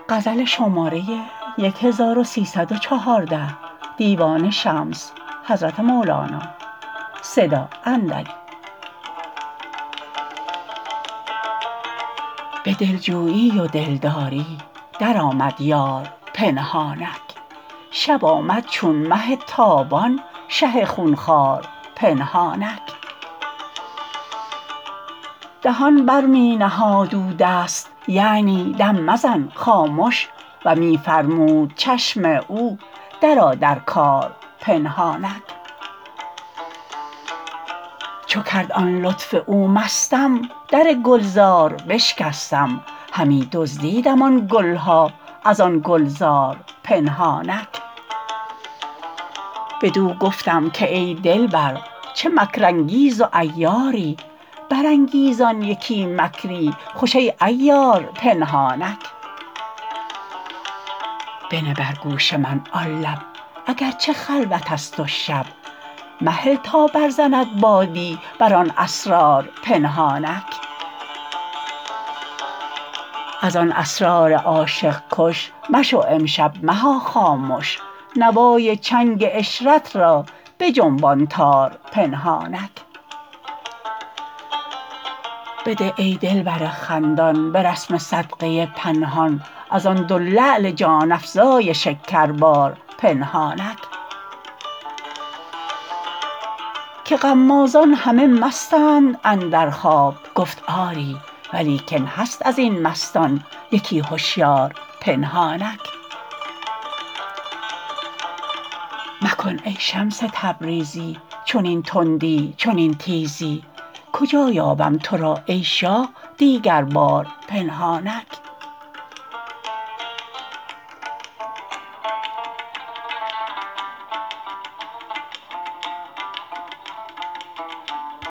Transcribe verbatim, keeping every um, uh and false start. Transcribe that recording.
بدل جویی و دلداری درآمد یار پنهانک شب آمد چون مه تابان شه خون خوار پنهانک دهان بر می نهاد او دست یعنی دم مزن خامش و می فرمود چشم او درآ در کار پنهانک چو کرد آن لطف او مستم در گلزار بشکستم همی دزدیدم آن گل ها از آن گلزار پنهانک بدو گفتم که ای دلبر چه مکرانگیز و عیاری برانگیزان یکی مکری خوش ای عیار پنهانک بنه بر گوش من آن لب اگر چه خلوتست و شب مهل تا برزند بادی بر آن اسرار پنهانک از آن اسرار عاشق کش مشو امشب مها خامش نوای چنگ عشرت را بجنبان تار پنهانک بده ای دلبر خندان به رسم صدقه پنهان از آن دو لعل جان افزای شکربار پنهانک که غمازان همه مستند اندر خواب گفت آری ولیکن هست از این مستان یکی هشیار پنهانک مکن ای شمس تبریزی چنین تندی چنین تیزی کجا یابم تو را ای شاه دیگربار پنهانک